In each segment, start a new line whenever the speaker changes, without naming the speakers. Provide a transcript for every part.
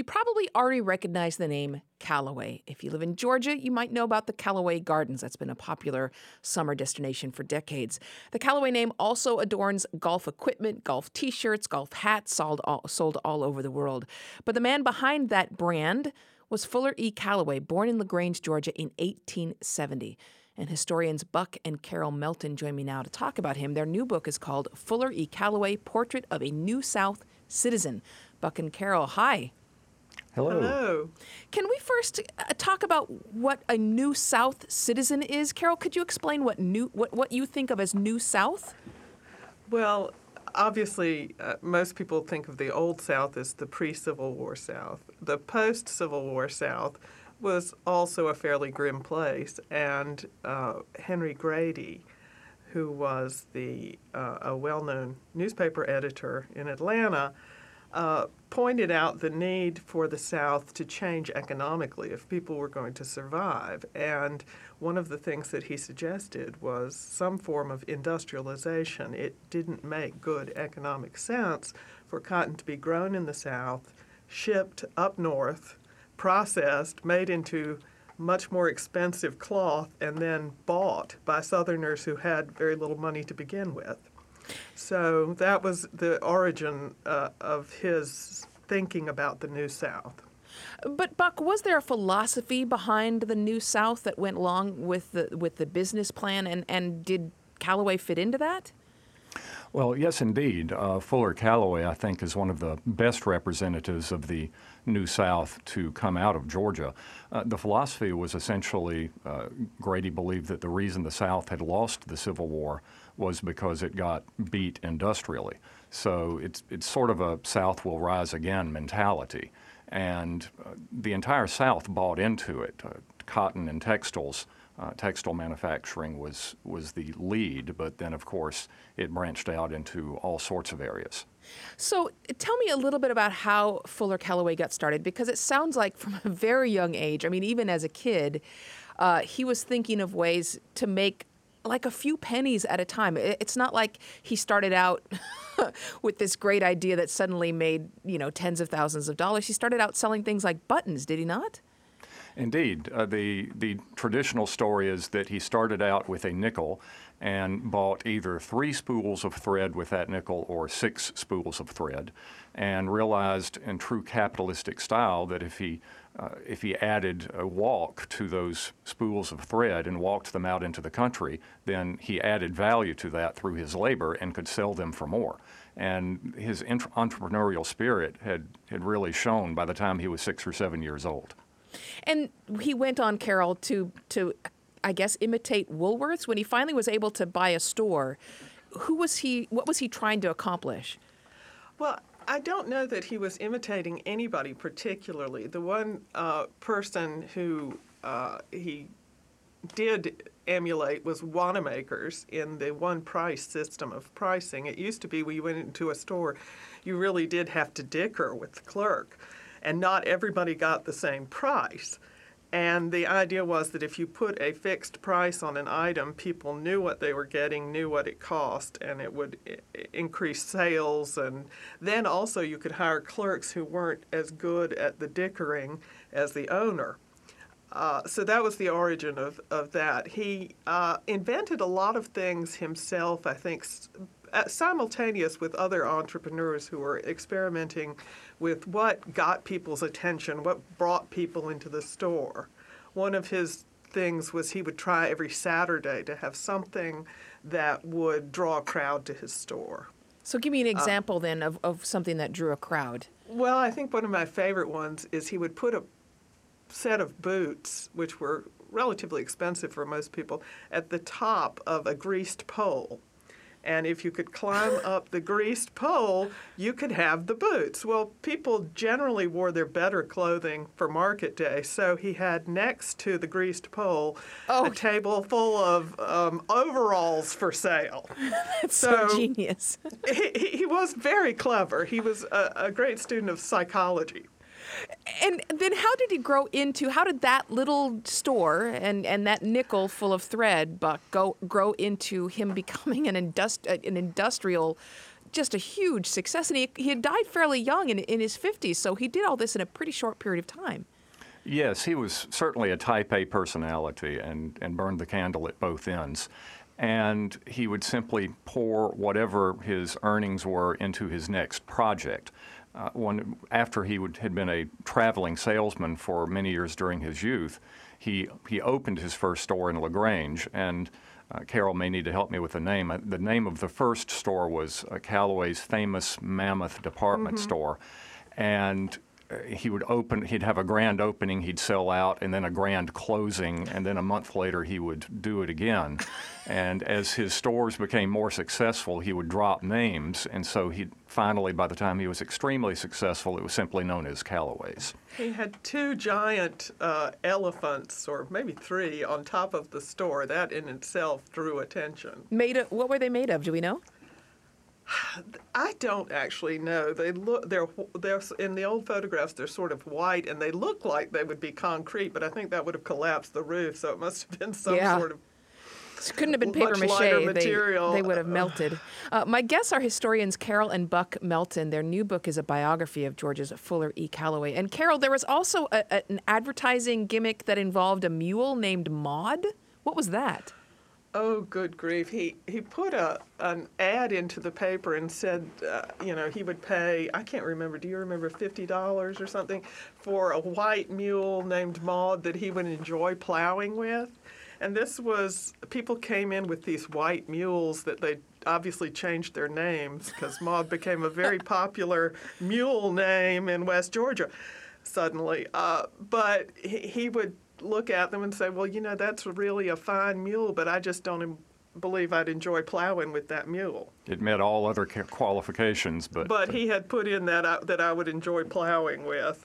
You probably already recognize the name Callaway. If you live in Georgia, you might know about the Callaway Gardens. That's been a popular summer destination for decades. The Callaway name also adorns golf equipment, golf t-shirts, golf hats sold all over the world. But the man behind that brand was Fuller E. Callaway, born in LaGrange, Georgia in 1870. And historians Buck and Carol Melton join me now to talk about him. Their new book is called Fuller E. Callaway, Portrait of a New South Citizen. Buck and Carol, hi.
Hello.
Hello.
Can we first talk about what a New South citizen is? Carol, could you explain what you think of as New South?
Well, obviously, most people think of the Old South as the pre-Civil War South. The post-Civil War South was also a fairly grim place, and Henry Grady, who was a well-known newspaper editor in Atlanta, pointed out the need for the South to change economically if people were going to survive. And one of the things that he suggested was some form of industrialization. It didn't make good economic sense for cotton to be grown in the South, shipped up north, processed, made into much more expensive cloth, and then bought by Southerners who had very little money to begin with. So that was the origin of his thinking about the New South.
But Buck, was there a philosophy behind the New South that went along with the business plan, and did Callaway fit into that?
Well, yes, indeed. Fuller Callaway, I think, is one of the best representatives of the New South to come out of Georgia. The philosophy was essentially, Grady believed that the reason the South had lost the Civil War was because it got beat industrially. So it's sort of a South will rise again mentality. And the entire South bought into it. Cotton and textiles. Textile manufacturing was the lead, but then, of course, it branched out into all sorts of areas.
So tell me a little bit about how Fuller Callaway got started, because it sounds like from a very young age, I mean, even as a kid, he was thinking of ways to make like a few pennies at a time. It's not like he started out with this great idea that suddenly made, tens of thousands of dollars. He started out selling things like buttons, did he not?
Indeed. The traditional story is that he started out with a nickel and bought either 3 spools of thread with that nickel or 6 spools of thread, and realized in true capitalistic style that if he added a walk to those spools of thread and walked them out into the country, then he added value to that through his labor and could sell them for more. And his entrepreneurial spirit had really shown by the time he was 6 or 7 years old.
And he went on, Carol, to I guess, imitate Woolworths. When he finally was able to buy a store, what was he trying to accomplish?
Well, I don't know that he was imitating anybody particularly. The one person who he did emulate was Wanamaker's in the one price system of pricing. It used to be when you went into a store, you really did have to dicker with the clerk, and not everybody got the same price. And the idea was that if you put a fixed price on an item, people knew what they were getting, knew what it cost, and it would increase sales. And then also you could hire clerks who weren't as good at the dickering as the owner. So that was the origin of that. He invented a lot of things himself, I think, simultaneous with other entrepreneurs who were experimenting with what got people's attention, what brought people into the store. One of his things was he would try every Saturday to have something that would draw a crowd to his store.
So give me an example then of something that drew a crowd.
Well, I think one of my favorite ones is he would put a set of boots, which were relatively expensive for most people, at the top of a greased pole. And if you could climb up the greased pole, you could have the boots. Well, people generally wore their better clothing for market day, so he had next to the greased pole a table full of overalls for sale.
That's so genius.
He was very clever. He was a great student of psychology.
And then how did that little store and that nickel full of thread, Buck, grow into him becoming an industrial just a huge success. And he had died fairly young in his 50s, so he did all this in a pretty short period of time.
Yes, he was certainly a type A personality and burned the candle at both ends. And he would simply pour whatever his earnings were into his next project. After he had been a traveling salesman for many years during his youth, he opened his first store in LaGrange, and Carol may need to help me with the name. The name of the first store was Callaway's famous Mammoth department store, and he'd have a grand opening, he'd sell out, and then a grand closing, and then a month later he would do it again. And as his stores became more successful, he would drop names, and so he finally, by the time he was extremely successful, it was simply known as Callaway's.
He had 2 giant elephants, or maybe 3, on top of the store. That in itself drew attention.
What were they made of? Do we know?
I don't actually know. They're in the old photographs. They're sort of white, and they look like they would be concrete. But I think that would have collapsed the roof, so it must have been some sort of.
It couldn't have been paper
much lighter
mache.
material.
They would have melted. My guests are historians Carol and Buck Melton. Their new book is a biography of Georgia's Fuller E. Callaway. And Carol, there was also an advertising gimmick that involved a mule named Maud. What was that?
Oh, good grief. He put an ad into the paper and said, he would pay, I can't remember, do you remember, $50 or something, for a white mule named Maud that he would enjoy plowing with. And people came in with these white mules that they obviously changed their names because Maud became a very popular mule name in West Georgia suddenly. But he would look at them and say, well, that's really a fine mule, but I just don't believe I'd enjoy plowing with that mule.
It met all other qualifications,
but he had put in that I would enjoy plowing with.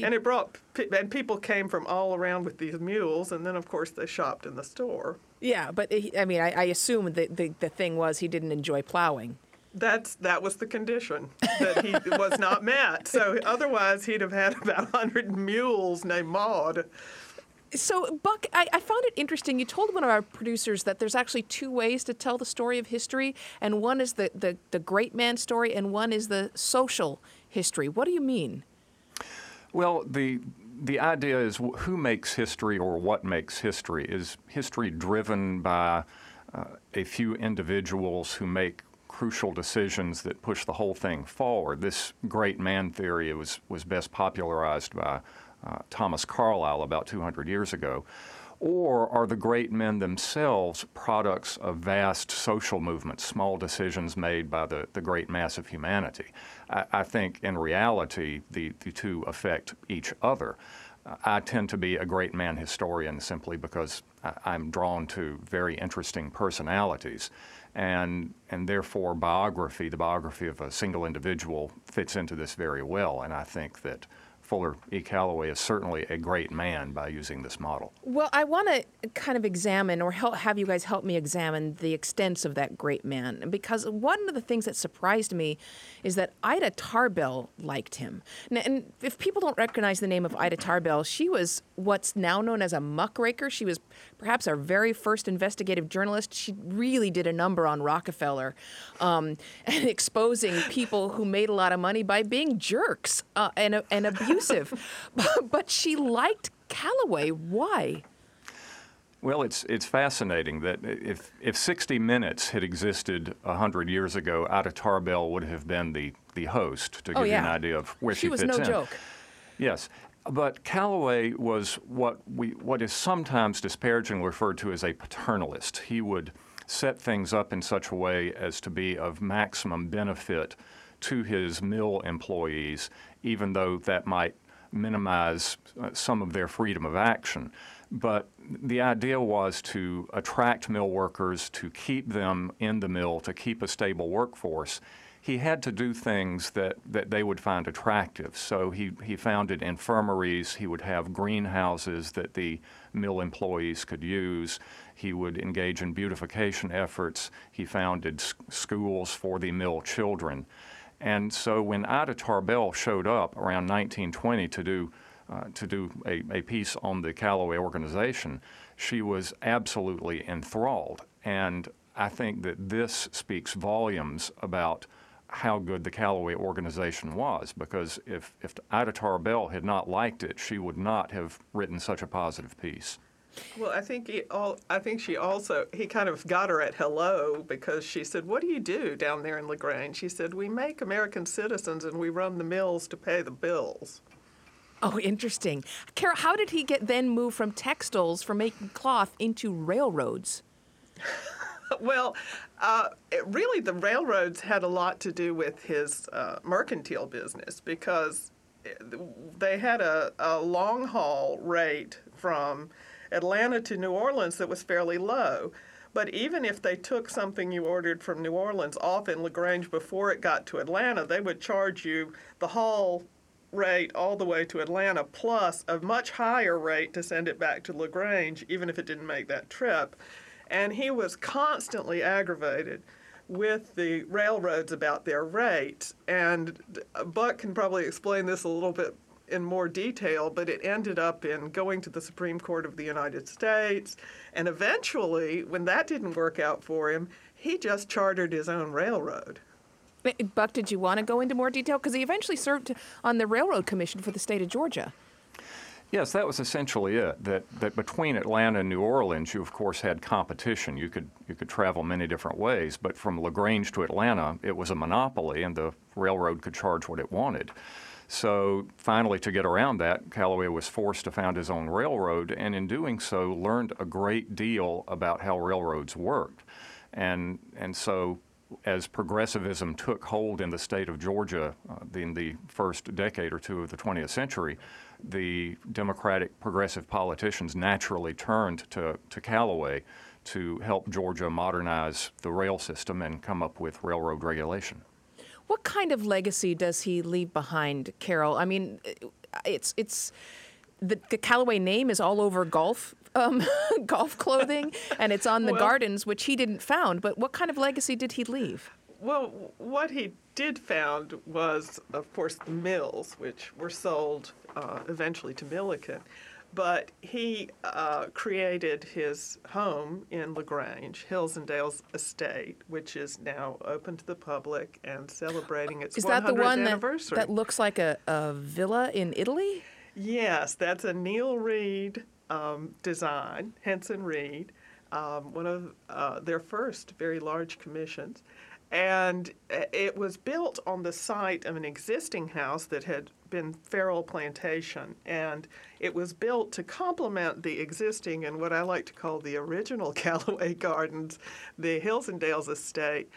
And people came from all around with these mules, and then of course they shopped in the store.
Yeah, but I assume that the thing was he didn't enjoy plowing.
That was the condition, that he was not met. So otherwise he'd have had about 100 mules named Maud.
So, Buck, I found it interesting. You told one of our producers that there's actually 2 ways to tell the story of history, and one is the great man story, and one is the social history. What do you mean?
Well, the idea is who makes history or what makes history. Is history driven by a few individuals who make crucial decisions that push the whole thing forward? This great man theory was best popularized by Thomas Carlyle about 200 years ago. Or are the great men themselves products of vast social movements, small decisions made by the great mass of humanity? I think in reality, the 2 affect each other. I tend to be a great man historian simply because I'm drawn to very interesting personalities. And therefore, the biography of a single individual fits into this very well. And I think that Fuller E. Callaway is certainly a great man by using this model.
Well, I want to kind of examine, or have you guys help me examine the extents of that great man, because one of the things that surprised me is that Ida Tarbell liked him. And if people don't recognize the name of Ida Tarbell, she was what's now known as a muckraker. She was perhaps our very first investigative journalist. She really did a number on Rockefeller and exposing people who made a lot of money by being jerks and abusive. But she liked Callaway. Why?
Well, it's fascinating that if 60 Minutes had existed 100 years ago, Ida Tarbell would have been the host, to give you an idea of where she fits in.
She was no joke.
Yes. But Callaway was what is sometimes disparagingly referred to as a paternalist. He would set things up in such a way as to be of maximum benefit to his mill employees, even though that might minimize some of their freedom of action. But the idea was to attract mill workers, to keep them in the mill, to keep a stable workforce. He had to do things that they would find attractive. So he founded infirmaries. He would have greenhouses that the mill employees could use. He would engage in beautification efforts. He founded schools for the mill children. And so when Ida Tarbell showed up around 1920 to do a piece on the Callaway organization, she was absolutely enthralled. And I think that this speaks volumes about how good the Callaway organization was, because if Ida Tarbell had not liked it, she would not have written such a positive piece.
Well, I think he kind of got her at hello, because she said, "What do you do down there in LaGrange?" She said, "We make American citizens and we run the mills to pay the bills."
Oh, interesting. Carol, how did he then move from textiles, from making cloth, into railroads?
Well, really, the railroads had a lot to do with his mercantile business, because they had a long haul rate from Atlanta to New Orleans that was fairly low. But even if they took something you ordered from New Orleans off in LaGrange before it got to Atlanta, they would charge you the haul rate all the way to Atlanta, plus a much higher rate to send it back to LaGrange, even if it didn't make that trip. And he was constantly aggravated with the railroads about their rates. And Buck can probably explain this a little bit in more detail, but it ended up in going to the Supreme Court of the United States. And eventually, when that didn't work out for him, he just chartered his own railroad.
Buck, did you want to go into more detail? Because he eventually served on the Railroad Commission for the state of Georgia.
Yes, that was essentially it. That between Atlanta and New Orleans, you of course had competition. You could travel many different ways, but from LaGrange to Atlanta, it was a monopoly, and the railroad could charge what it wanted. So finally, to get around that, Callaway was forced to found his own railroad, and in doing so, learned a great deal about how railroads worked. And so as progressivism took hold in the state of Georgia in the first decade or two of the 20th century, the Democratic progressive politicians naturally turned to Callaway to help Georgia modernize the rail system and come up with railroad regulation.
What kind of legacy does he leave behind, Carol? I mean, it's the Callaway name is all over golf clothing, and it's on the gardens, which he didn't found. But what kind of legacy did he leave?
Well, what he did found was, of course, the mills, which were sold eventually to Milliken. But he created his home in LaGrange, Hills and Dales Estate, which is now open to the public and celebrating its 100th
Is that the one
anniversary.
that looks like a villa in Italy?
Yes, that's a Neil Reed design, Henson Reed, one of their first very large commissions. And it was built on the site of an existing house that had been Farrell Plantation. And it was built to complement the existing and what I like to call the original Callaway Gardens, the Hills and Dales Estate,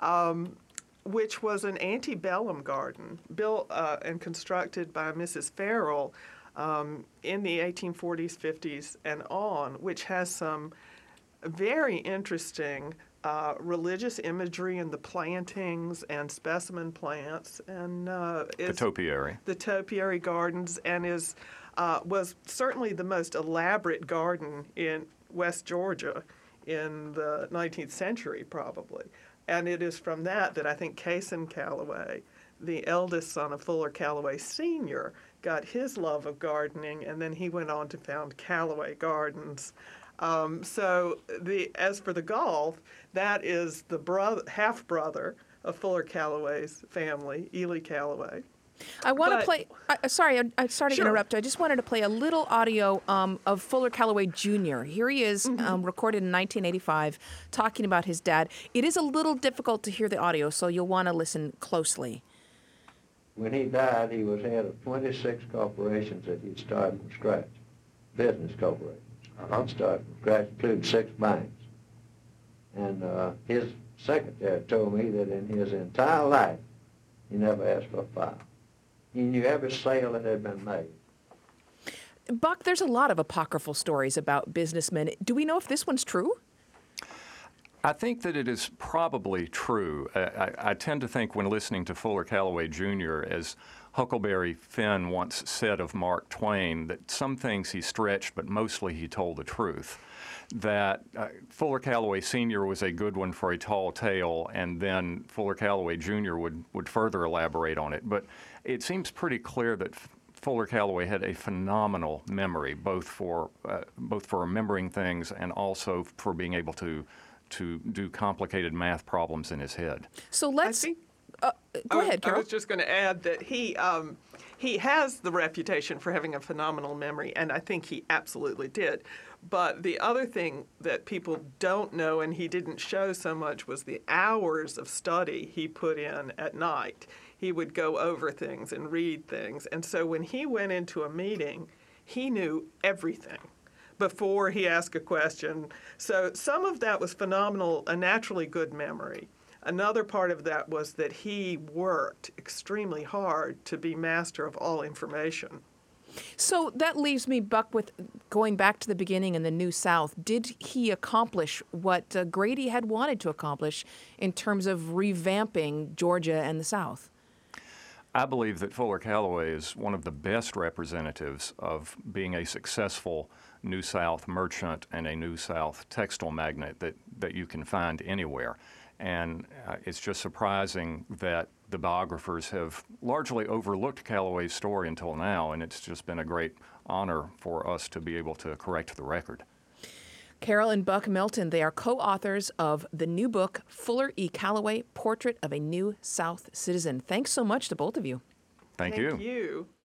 which was an antebellum garden built and constructed by Mrs. Farrell in the 1840s, 50s, and on, which has some very interesting religious imagery in the plantings and specimen plants, and
The topiary.
The topiary gardens, and was certainly the most elaborate garden in West Georgia in the 19th century, probably. And it is from that I think Cason Callaway, the eldest son of Fuller Callaway Sr., got his love of gardening, and then he went on to found Callaway Gardens. So as for the golf, that is the half-brother of Fuller Callaway's family, Ely Callaway.
I want to play. Sorry, I'm sorry to
Sure.
interrupt. I just wanted to play a little audio of Fuller Callaway Jr. Here he is, recorded in 1985, talking about his dad. It is a little difficult to hear the audio, so you'll want to listen closely.
When he died, he was head of 26 corporations that he'd started from scratch, business corporations. I'd started from scratch, including 6 banks. And his secretary told me that in his entire life, he never asked for a file. He knew every sale that had been made.
Buck, there's a lot of apocryphal stories about businessmen. Do we know if this one's true?
I think that it is probably true. I tend to think when listening to Fuller Callaway Jr., as Huckleberry Finn once said of Mark Twain, that some things he stretched, but mostly he told the truth. That Fuller Callaway Sr. was a good one for a tall tale, and then Fuller Callaway Jr. would further elaborate on it. But it seems pretty clear that Fuller Callaway had a phenomenal memory, both for remembering things and also for being able to do complicated math problems in his head.
So let's. Go ahead,
I
Carol.
was just going to add that he has the reputation for having a phenomenal memory, and I think he absolutely did. But the other thing that people don't know, and he didn't show so much, was the hours of study he put in at night. He would go over things and read things. And so when he went into a meeting, he knew everything before he asked a question. So some of that was phenomenal, a naturally good memory. Another part of that was that he worked extremely hard to be master of all information.
So that leaves me, Buck, with going back to the beginning in the New South. Did he accomplish what Grady had wanted to accomplish in terms of revamping Georgia and the South?
I believe that Fuller Callaway is one of the best representatives of being a successful New South merchant and a New South textile magnate that you can find anywhere. And it's just surprising that the biographers have largely overlooked Callaway's story until now, and it's just been a great honor for us to be able to correct the record.
Carol and Buck Melton, they are co-authors of the new book, Fuller E. Callaway, Portrait of a New South Citizen. Thanks so much to both of you.
Thank you.
Thank you.